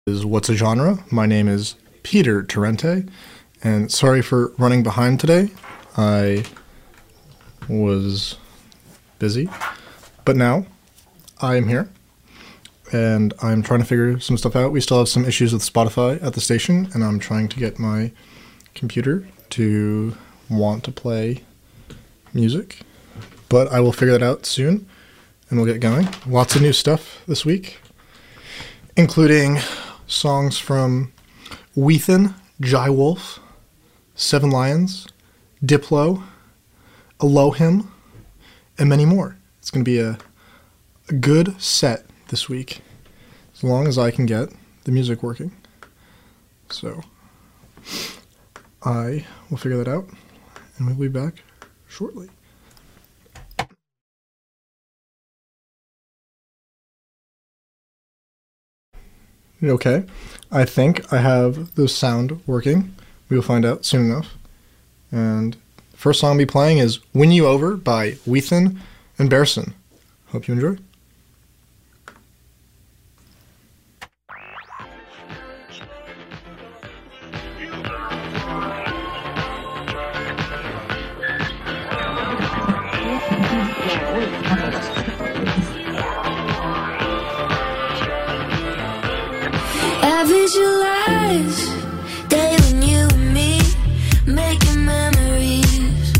Is What's a Genre? My name is Peter Torrente, and sorry for running behind today. I was busy, but now I am here, and I'm trying to figure some stuff out. We still have some issues with Spotify at the station, and I'm trying to get my computer to want to play music, but I will figure that out soon, and we'll get going. Lots of new stuff this week, including songs from Weathen, Jai Wolf, Seven Lions, Diplo, Elohim, and many more. It's going to be a good set this week, as long as I can get the music working. So I will figure that out, and we'll be back shortly. Okay, I think I have the sound working. We will find out soon enough. And the first song I'll be playing is Win You Over by Weathen and Bearson. Hope you enjoy. I visualize day when you and me making memories.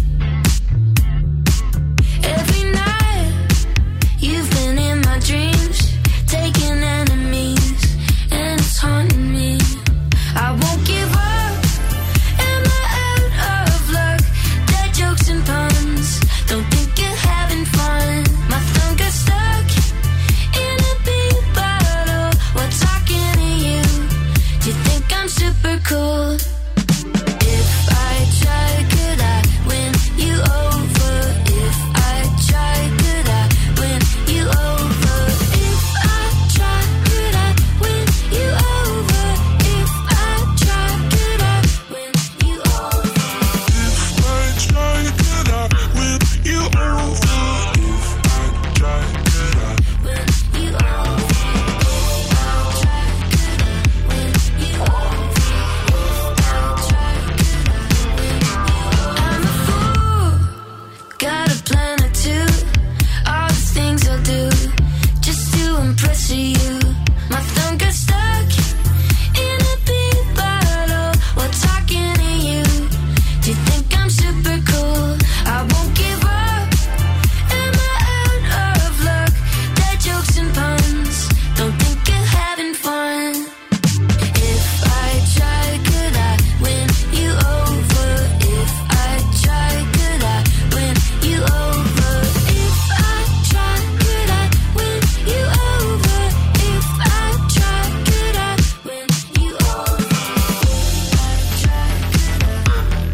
Every night you've been in my dreams, taking enemies, and it's haunting me. I won't give up. Am I out of luck? Dead jokes and puns. Don't think you're having fun. My thumb got stuck in a beat bottle while talking to you. Do you think I'm super cool? If I try, could I win you over? If I try, could I win you over? If I try, could I win you over? If I try, could I win you over? If I try, could I win you over? If I try, could I Win you over? If I try, could I win you over? If I try, could I win you over? I'm a fool, got a plan or two. All the things I'll do just to impress you. My thumb got stuck in a beat bottle while talking to you. Do you think I'm super cool? I won't give up. Am I out of luck? Dead jokes and puns. Don't think you're having fun. If I try, could I win you over? If I try, could I win you over? If I try, could I win you over? If I try, could I win you over? If I try, could I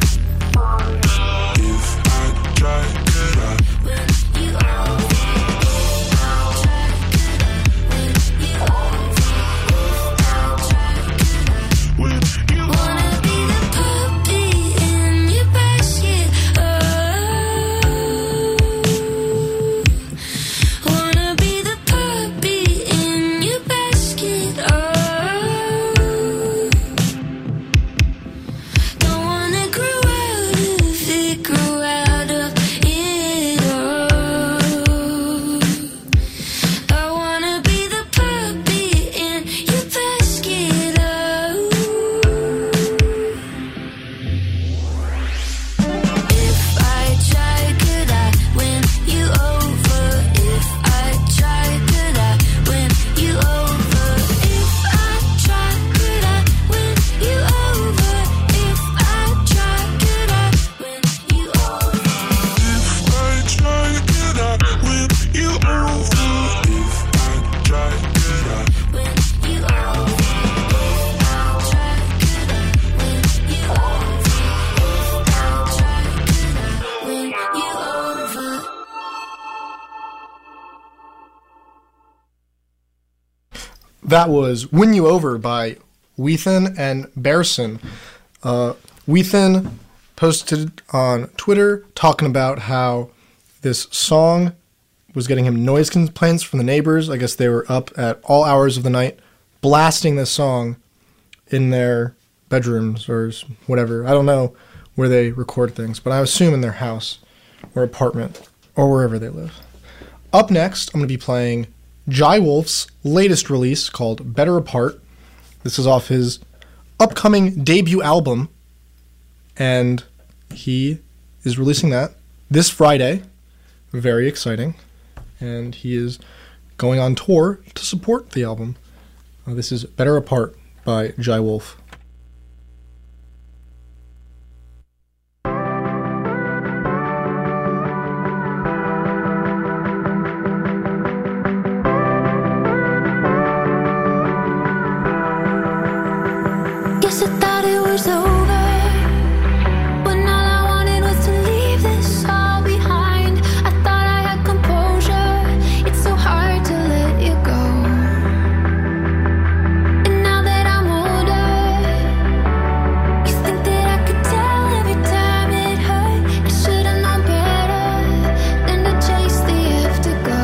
If I try, could I win you over? If I try, could I win you over? If I try, could I win you wanna be the puppy in your basket? Oh, wanna be the puppy in your basket? Oh, don't wanna grow out of it, grow out of it. Oh, I wanna be the puppy in your basket. Oh. If I try, could I win you over? If I try, could I win you over? If I try, could I win you over? If I try, could I win you over? If I try, could I win you over? If I try, could I Win you over? If I try, could I win you over? If I try, could I win you over? That was Win You Over by Weathen and Bearson. Weathen posted on Twitter talking about how this song was getting him noise complaints from the neighbors. I guess they were up at all hours of the night blasting this song in their bedrooms or whatever. I don't know where they record things, but I assume in their house or apartment or wherever they live. Up next, I'm going to be playing Jai Wolf's latest release called Better Apart. This is off his upcoming debut album, and he is releasing that this Friday. Very exciting. And he is going on tour to support the album. This is Better Apart by Jai Wolf. Guess I thought it was over, when all I wanted was to leave this all behind. I thought I had composure, it's so hard to let you go. And now that I'm older, you think that I could tell every time it hurt. I should've known better than to chase the afterglow.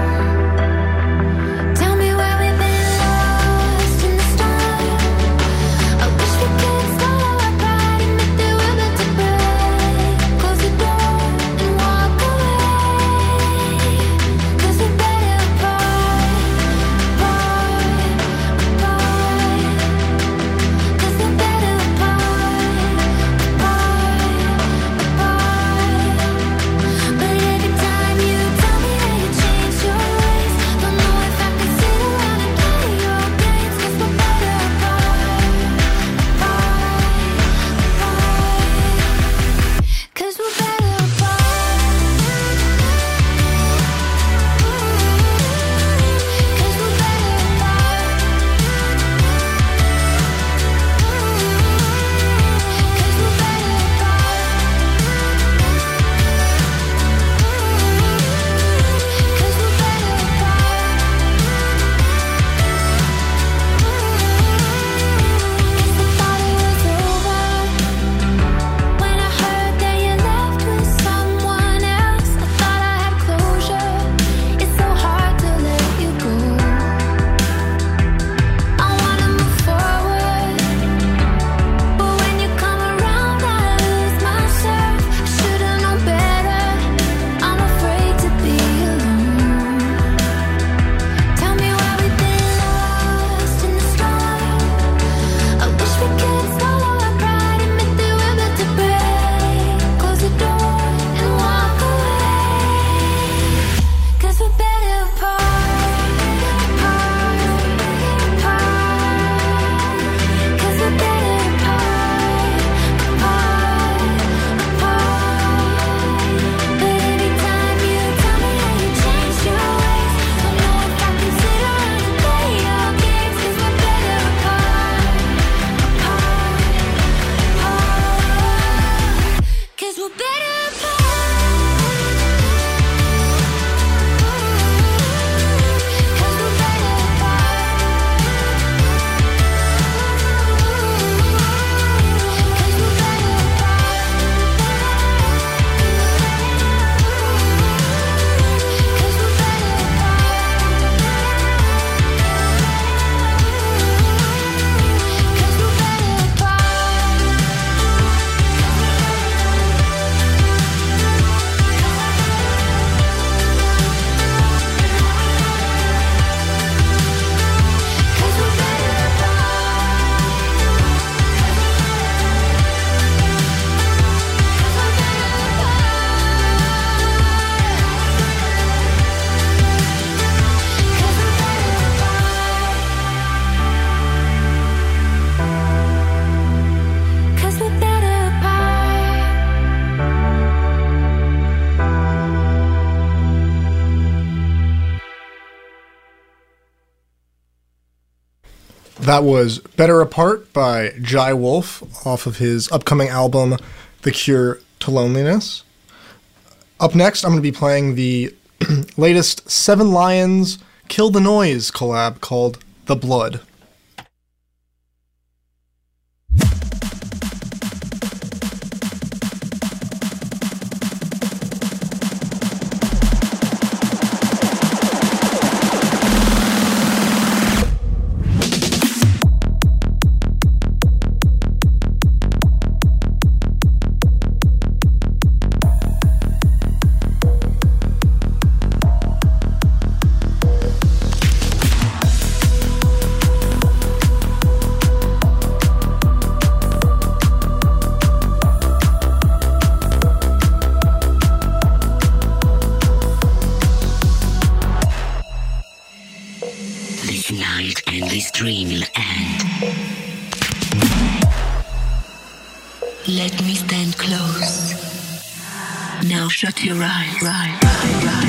Tell me where we've been lost in the storm. I wish we could swallow our pride, admit that we're meant to break. Close the door and walk away, 'cause we're better apart, apart, apart. 'Cause we're better apart, apart, apart. But every time you tell me that you changed your ways, don't know if I can sit around and play your games. 'Cause we're better apart, apart. 'Cause we're better apart. 'Cause we're better apart. 'Cause we're better apart. 'Cause we're better apart. Guess I thought it was over, when I heard that you left with someone else. I thought I had closure, it's so hard to let you go. I wanna move forward, but when you come around I lose myself. I should've known better, I'm afraid to be alone. Tell me where we've been lost in the storm. I wish we could swallow our pride, admit that we're meant to break. Close the door and walk away, 'cause we're better apart, apart, apart. 'Cause we're better apart, apart, apart. But every time you tell me how you changed your ways, don't know if I can sit around and play your games. 'Cause we're better apart, apart, apart. 'Cause we're better apart. 'Cause we're better apart. 'Cause we're better apart. 'Cause we're better apart. 'Cause we're better apart. 'Cause we're better apart. 'Cause we're better apart. That was Better Apart by Jai Wolf off of his upcoming album, The Cure to Loneliness. Up next, I'm going to be playing the latest Seven Lions Kill the Noise collab called The Blood. dreaming end. Let me stand close. Now shut your eyes.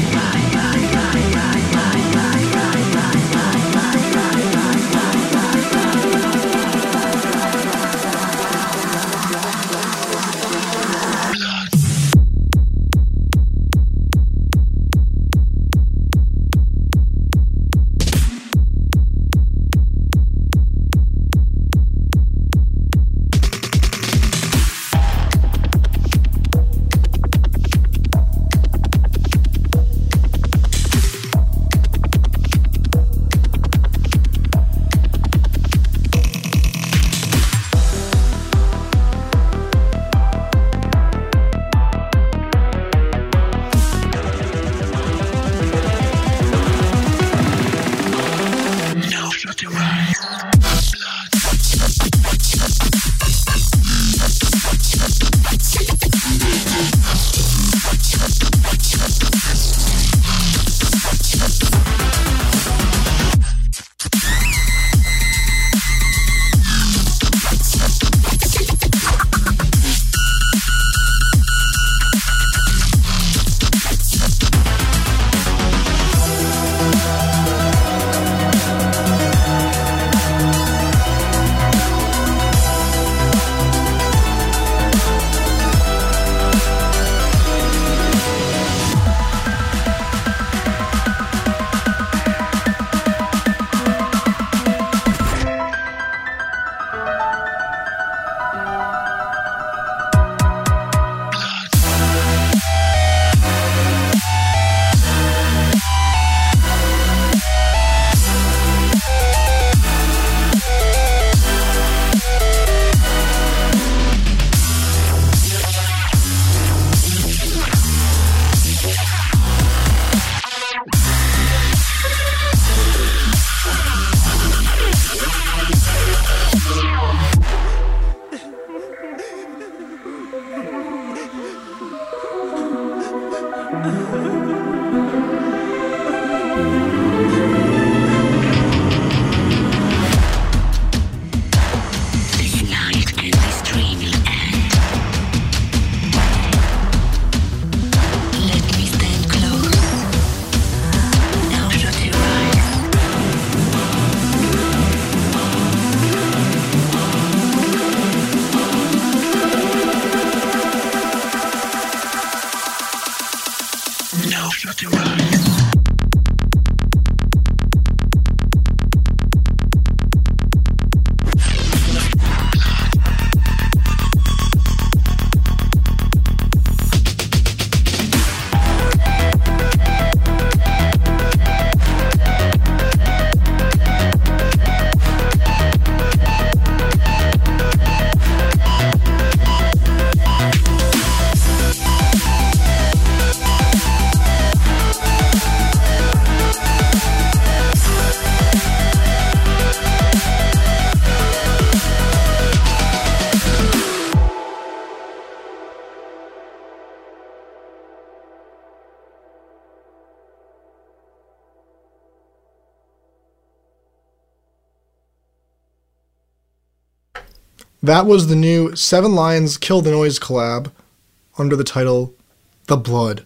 That was the new Seven Lions Kill the Noise collab under the title The Blood.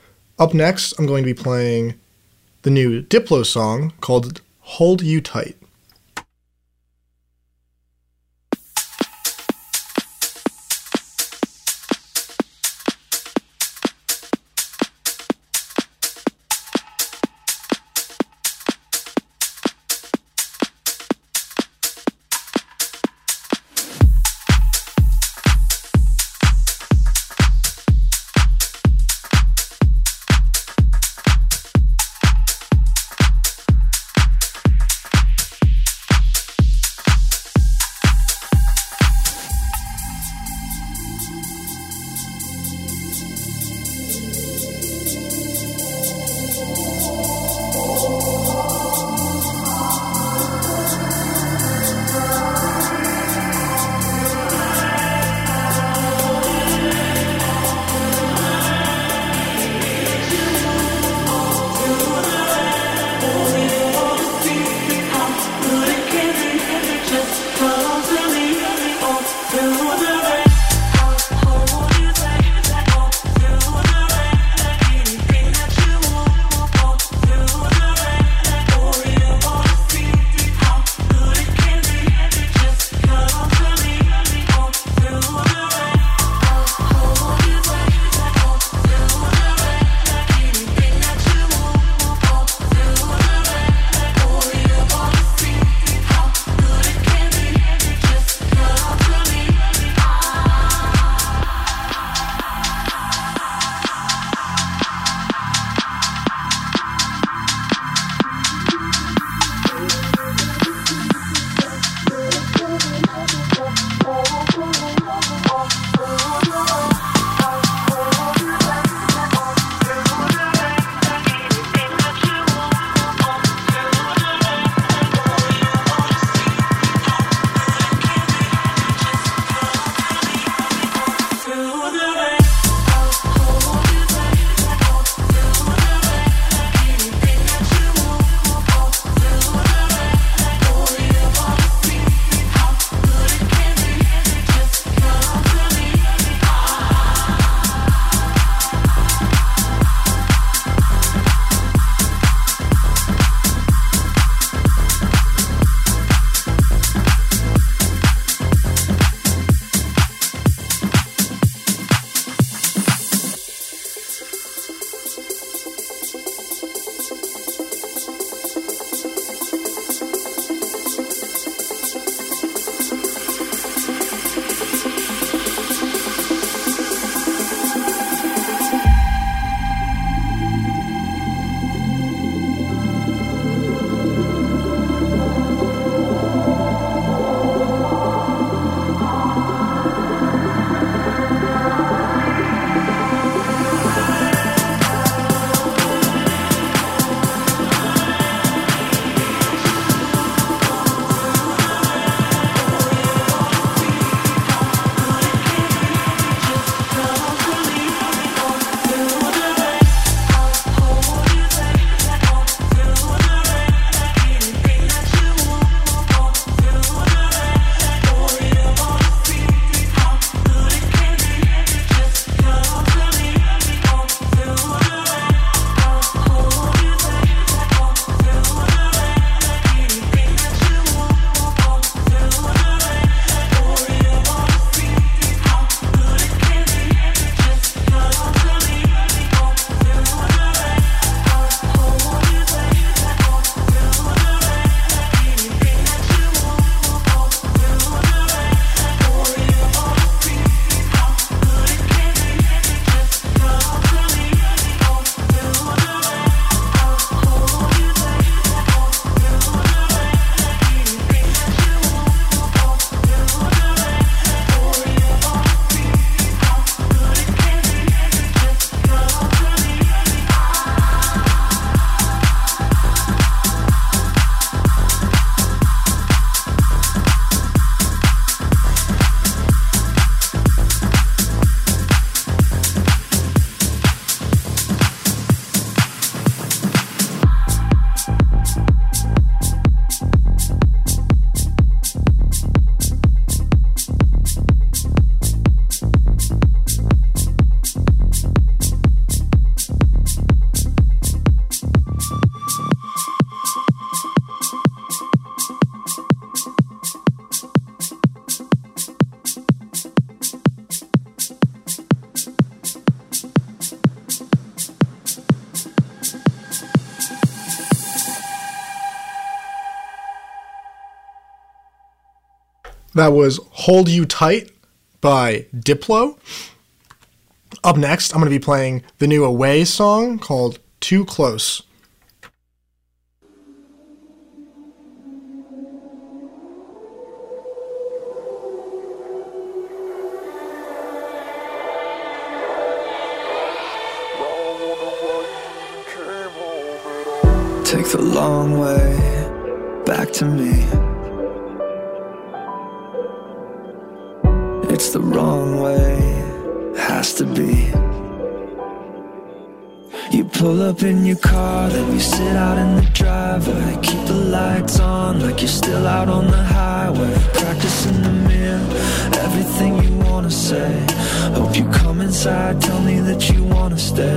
Up next, I'm going to be playing the new Diplo song called Hold You Tight. That was Hold You Tight by Diplo. Up next, I'm going to be playing the new Away song called Too Close. Take the long way back to me. It's the wrong way, has to be. You pull up in your car, then you sit out in the driveway. Keep the lights on like you're still out on the highway. Practice in the mirror, everything you wanna say. Hope you come inside, tell me that you wanna stay.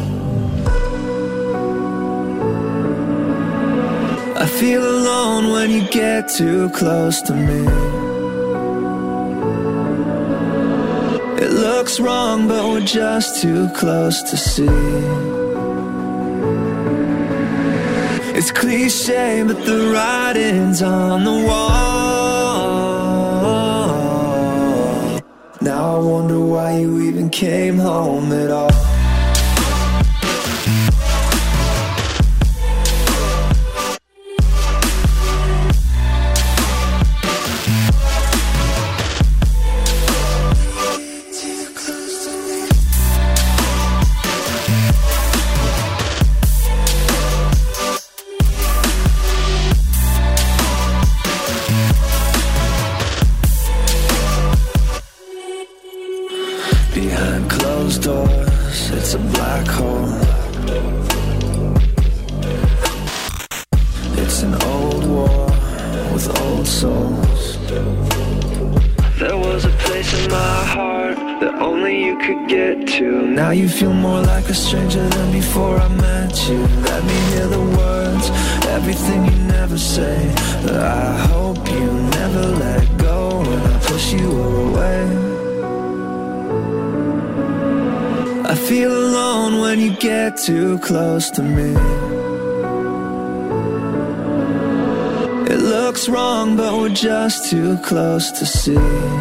I feel alone when you get too close to me. It looks wrong, but we're just too close to see. It's cliche, but the writing's on the wall. Now I wonder why you even came home at all. Behind closed doors, it's a black hole. It's an old war with old souls. There was a place in my heart that only you could get to. Now you feel more like a stranger than before I met you. Let me hear the words, everything you never say. But I hope you never let go when I push you away. I feel alone when you get too close to me. It looks wrong, but we're just too close to see.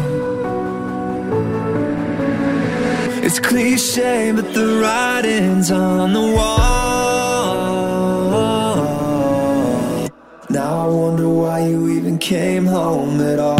It's cliche, but the writing's on the wall. Now I wonder why you even came home at all.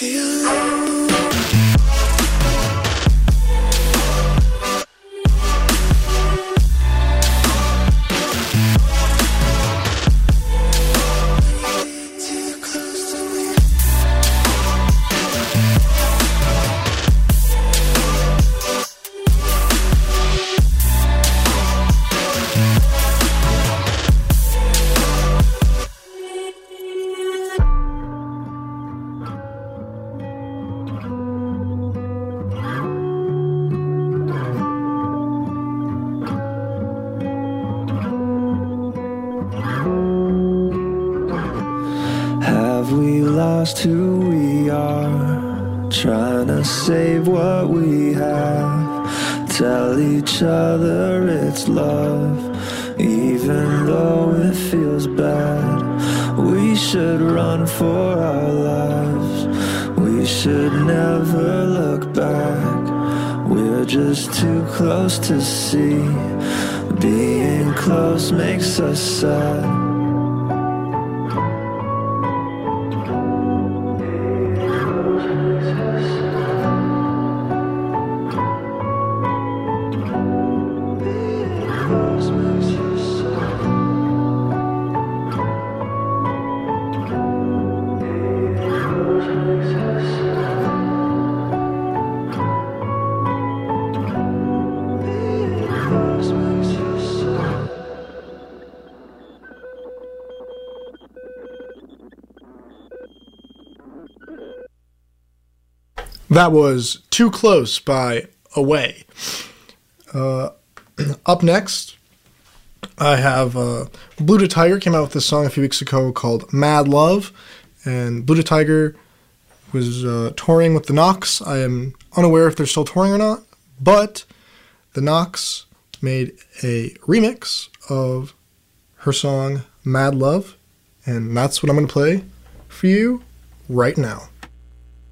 Have we lost who we are? Trying to save what we have. Tell each other it's love, even though it feels bad. We should run for our lives. We should never look back. We're just too close to see. Being close makes us sad. That was Too Close by Away. Up next, I have Blue to Tiger came out with this song a few weeks ago called Mad Love. And Blue to Tiger was touring with the Knocks. I am unaware if they're still touring or not, but the Knocks made a remix of her song Mad Love, and that's what I'm going to play for you right now.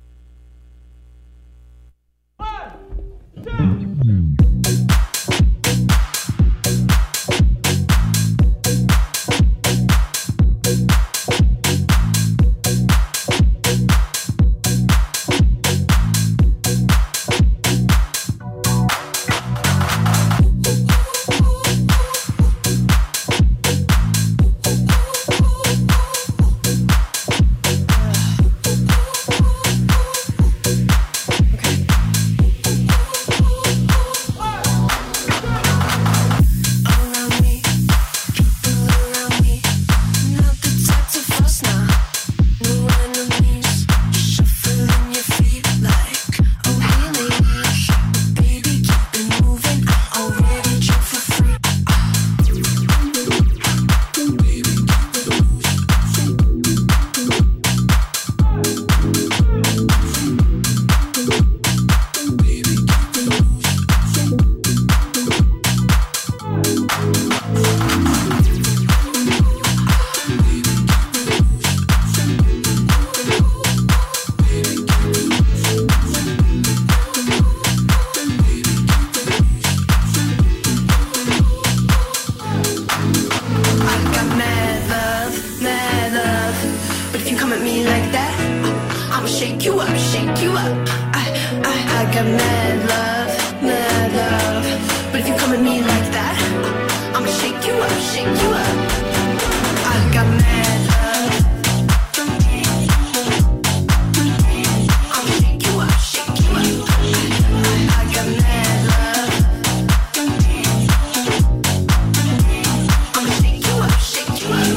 shake you up, shake you up. I got mad love. But if you come at me like that, I'ma shake you up, shake you up. I got mad love. I'ma shake you up, shake you up. I got mad love. I'ma shake you up, shake you up.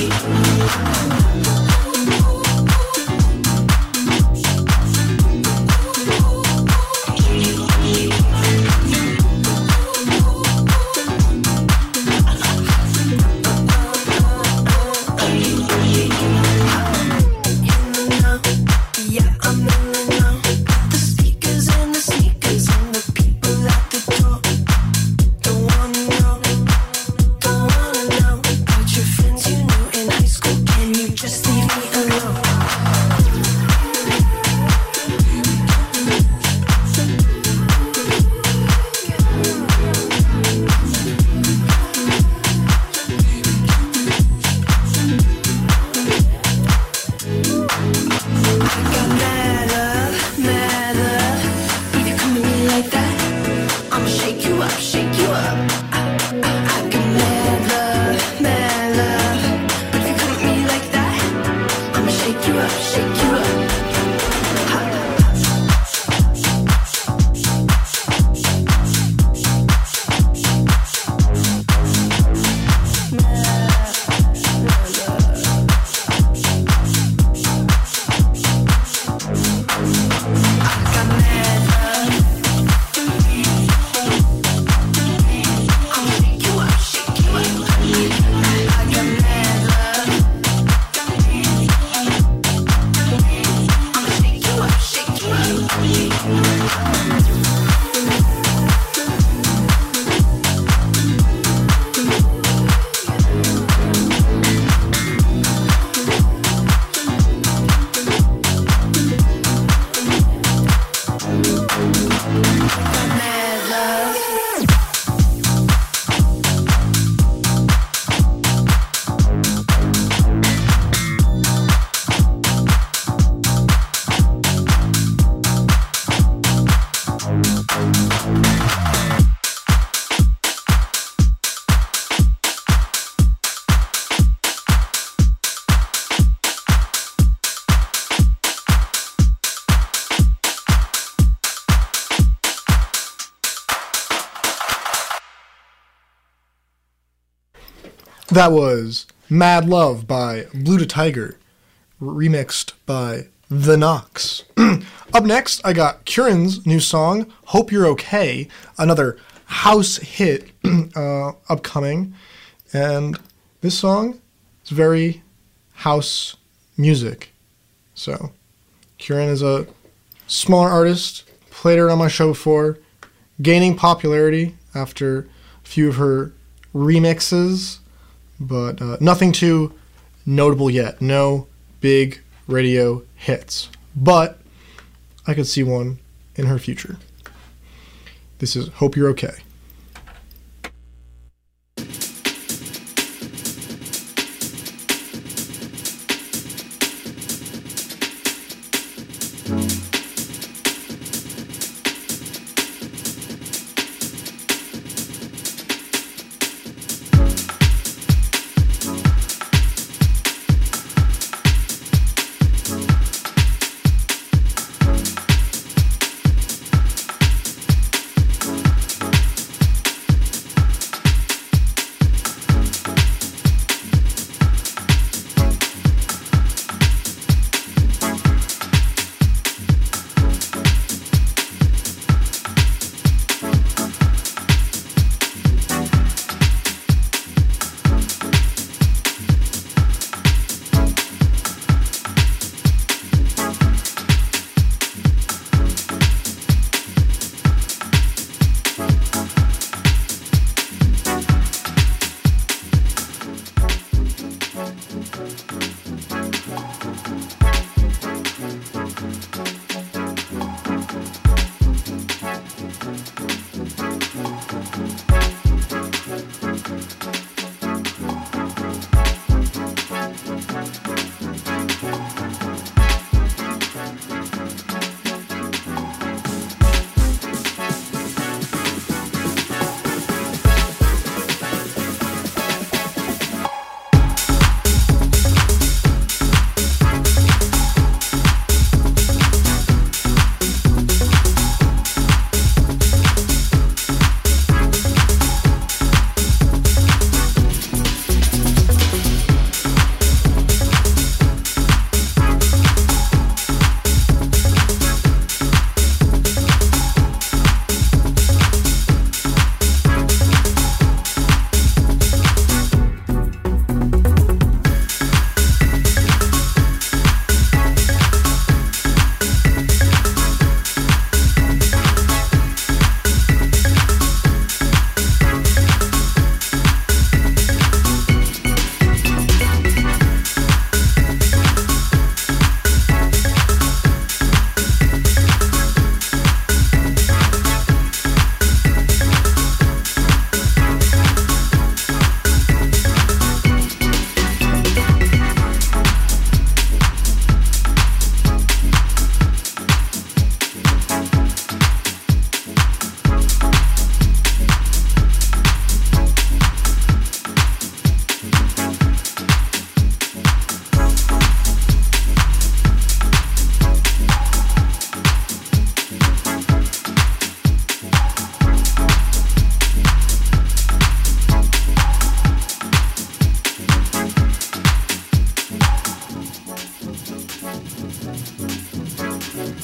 That was Mad Love by Blue to Tiger, remixed by The Knox. Up next, I got Kieran's new song, Hope You're Okay, another house hit upcoming. And this song is very house music. So, Kieran is a smaller artist, played her on my show before, gaining popularity after a few of her remixes, but nothing too notable yet. No big radio hits. But I could see one in her future. This is Hope You're Okay.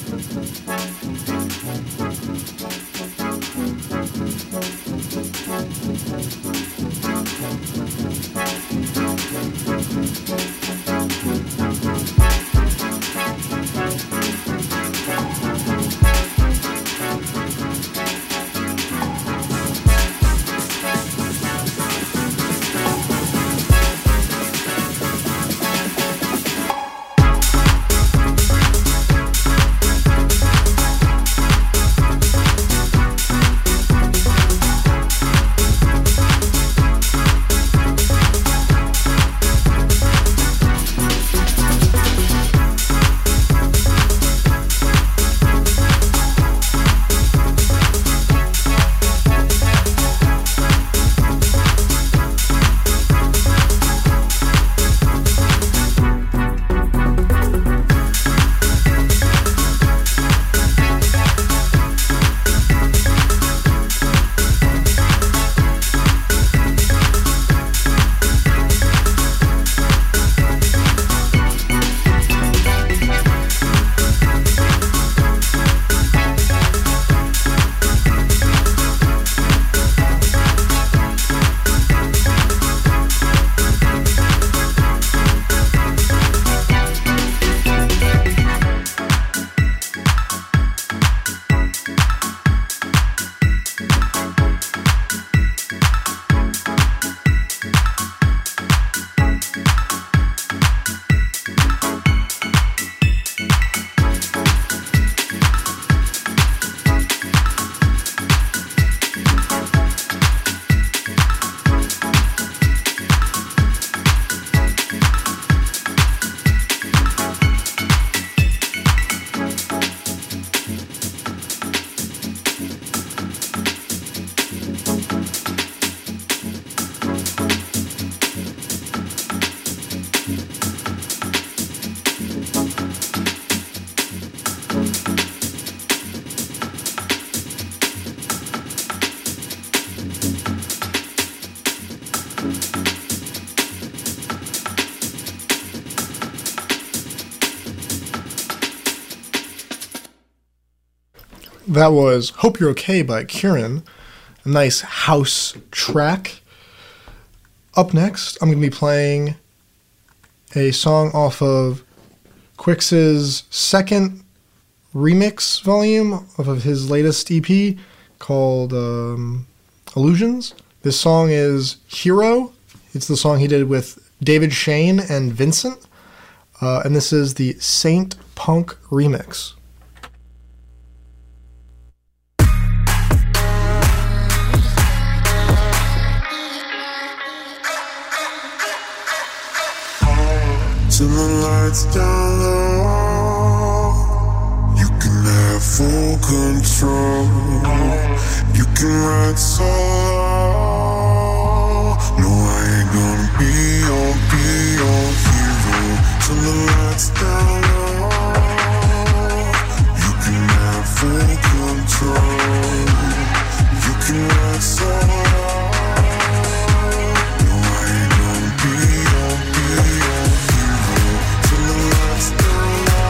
That was Hope You're Okay by Kieran. A nice house track. Up next, I'm going to be playing a song off of Quix's second remix volume of his latest EP called Illusions. This song is Hero. It's the song he did with David Shane and Vincent. And this is the Saint Punk remix. Till the lights down low, you can have full control. You can ride solo. No, I ain't gonna be your hero. Till the lights down low, you can have full control. You can ride solo. No, I ain't gonna be your hero. Till the lights down low.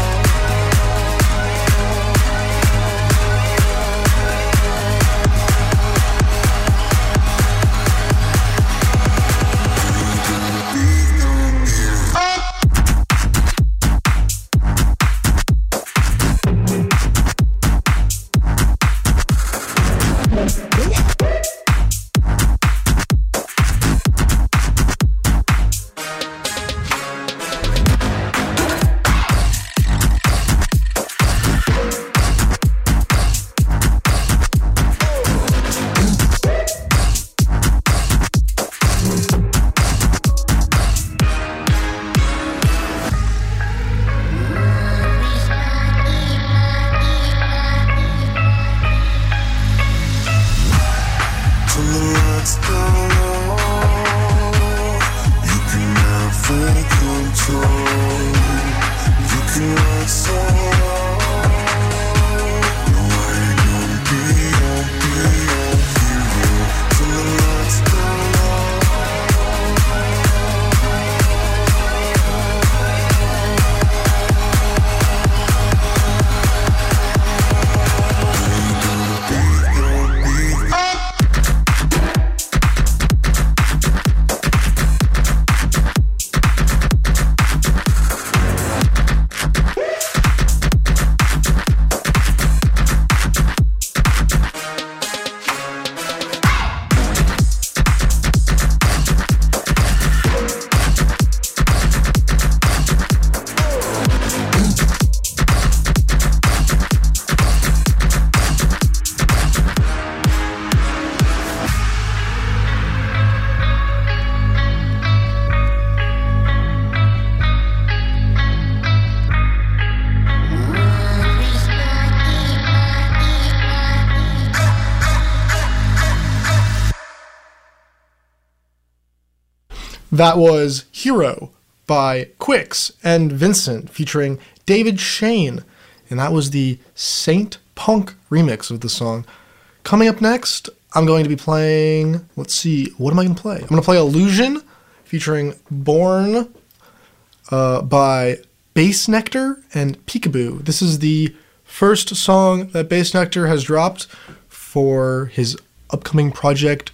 That was Hero by Quix and Vincent featuring David Shane. And that was the Saint Punk remix of the song. Coming up next, I'm going to be playing, let's see, what am I going to play? I'm going to play Illusion featuring Born by Bass Nectar and Peekaboo. This is the first song that Bass Nectar has dropped for his upcoming project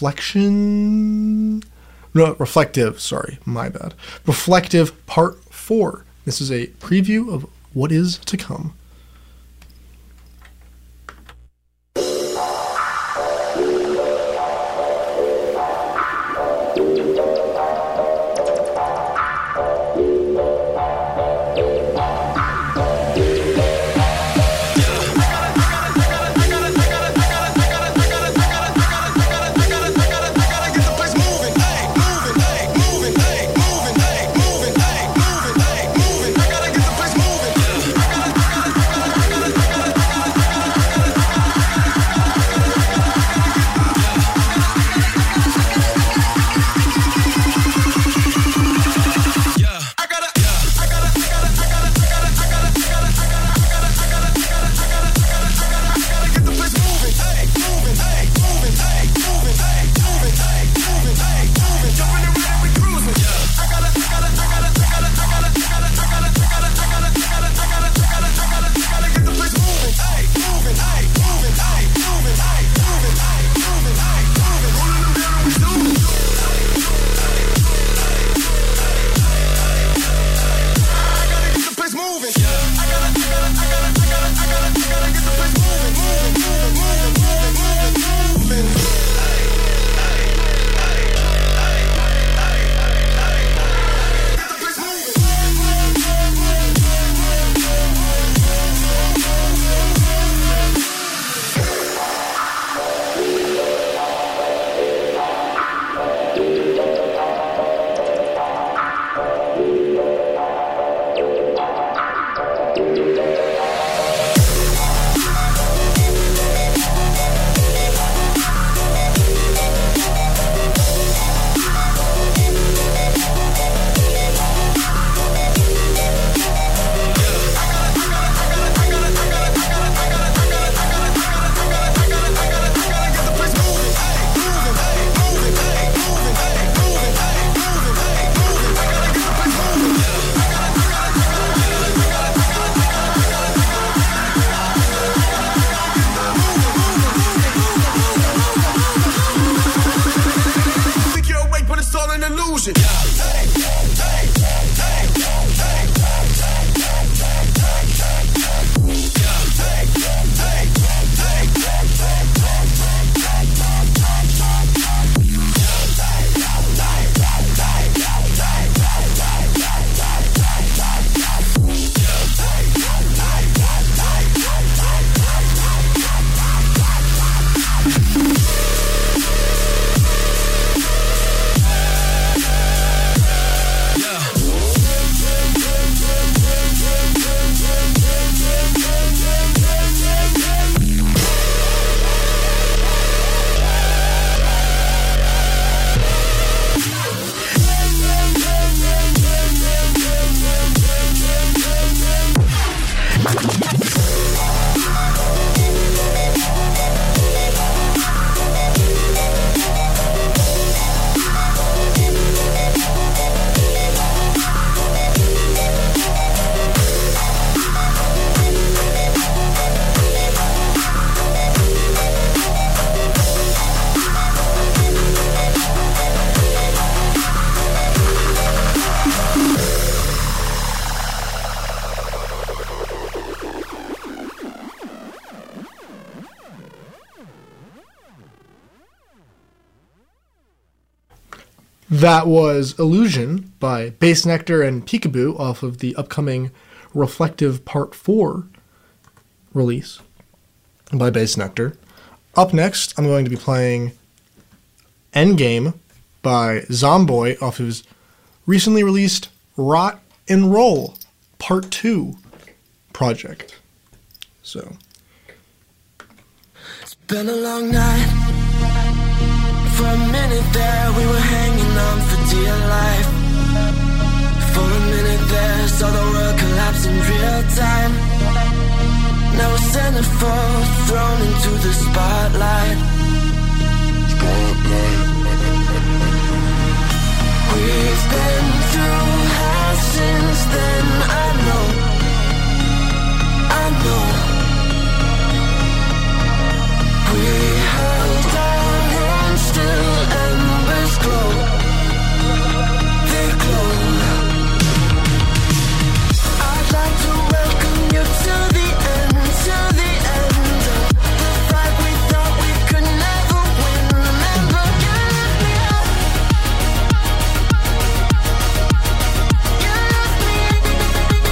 Reflective, sorry, my bad. Reflective Part 4. This is a preview of what is to come. That was Illusion by Bass Nectar and Peekaboo off of the upcoming Reflective Part 4 release by Bass Nectar. Up next, I'm going to be playing Endgame by Zomboy off his recently released Rot and Roll Part 2 project. So, It's been a long night, For a minute there, we were hanging on for dear life. For a minute there, saw the world collapse in real time. Now a centerfold thrown into the spotlight. We've been through hell since then, I know. We held our own, still embers glow. They glow. I'd like to welcome you to the end of the fight we thought we could never win. Remember, you left me out. You left me.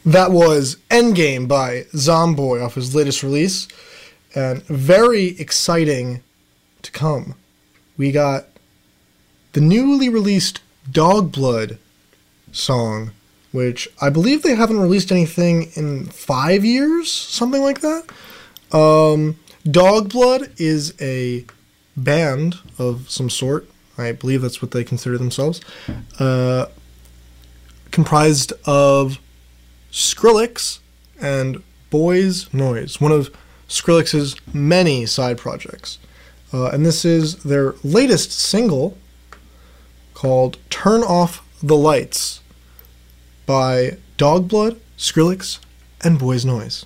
That was Endgame by Zomboy off his latest release, and very exciting to come. We got the newly released Dog Blood song, which I believe they haven't released anything in 5 years, something like that. Dog Blood is a band of some sort. I believe that's what they consider themselves. Comprised of Skrillex and Boys Noise, one of Skrillex's many side projects. And this is their latest single called Turn Off the Lights by Dog Blood, Skrillex, and Boys Noise.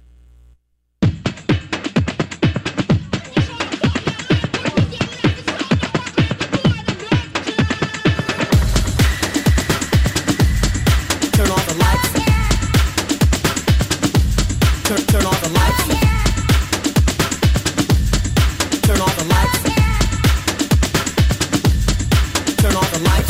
Turn off the lights. Turn off the lights. Turn off the lights. Turn off the lights.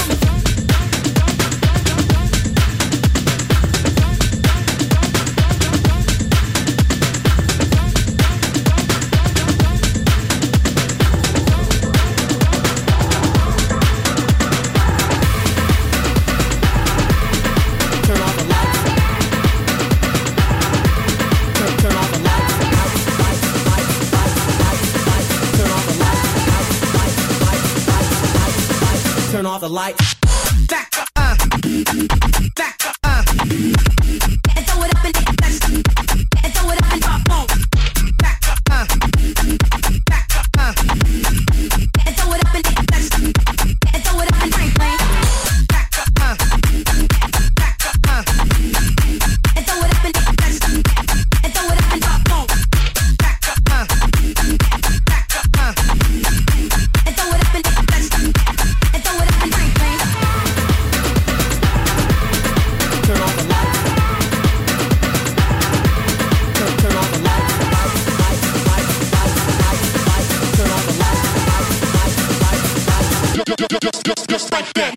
Turn off the lights. Turn off the lights. Turn off the lights. And throw it up and throw it up and drop boom. And throw it up and throw it up and bang bang. And throw it up and throw it up and drop boom. And throw it up and throw it up and bang bang. Turn off the lights. Turn off the lights. Turn off the lights. Just like that.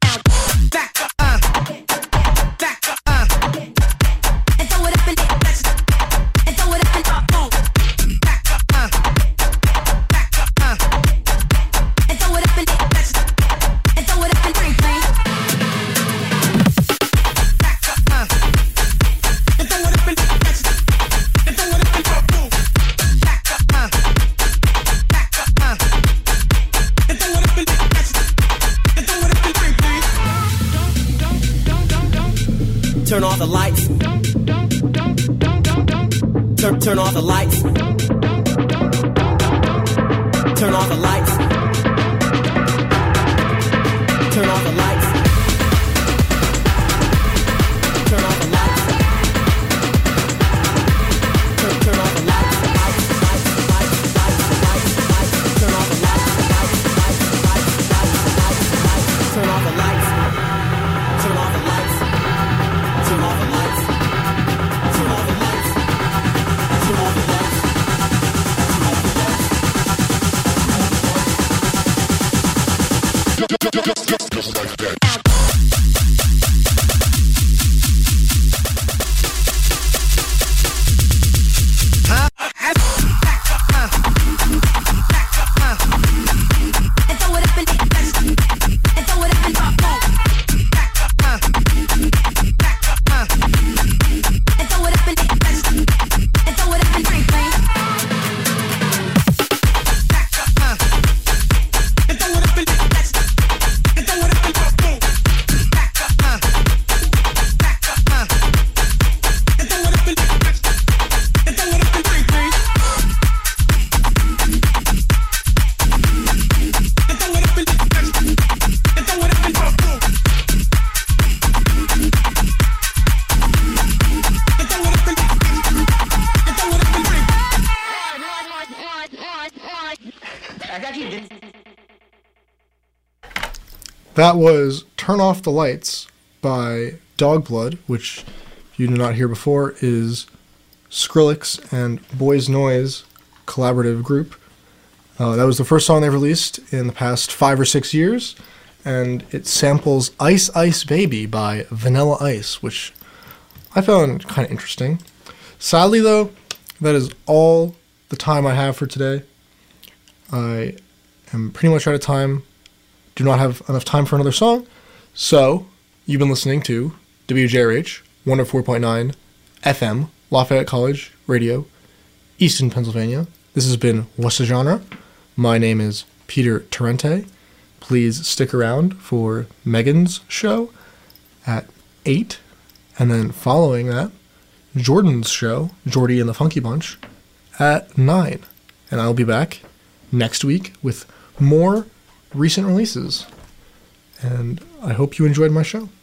And throw it up and throw it up and drop boom. And throw it up and throw it up and bang bang. And throw it up and throw it up and drop boom. And throw it up and throw it up and bang bang. Turn off the lights. Turn off the lights. Turn off the lights. Turn off the lights. Turn off the lights. Turn off the lights. Turn off the lights. Turn off the lights. Turn off the lights. Turn off the lights. Turn off the lights. Turn off the lights. Just like that. And throw it up and throw it up and drop boom. And throw it up and throw it up and bang bang. And throw it up and throw it up and drop boom. And throw it up and throw it up and bang bang. And throw it up and throw it up and drop boom. And throw it up and bang bang. That was Turn Off the Lights by Dog Blood, which, if you did not hear before, is Skrillex and Boys Noise collaborative group. That was the first song they released in the past 5 or 6 years, and it samples Ice Ice Baby by Vanilla Ice, which I found kind of interesting. Sadly, though, that is all the time I have for today. I am pretty much out of time. Do not have enough time for another song. So, you've been listening to WJRH 104.9 FM, Lafayette College Radio, Easton, Pennsylvania. This has been What's the Genre? My name is Peter Tarente. Please stick around for Megan's show at 8. And then following that, Jordan's show, Jordy and the Funky Bunch, at 9. And I'll be back next week with more recent releases. And I hope you enjoyed my show.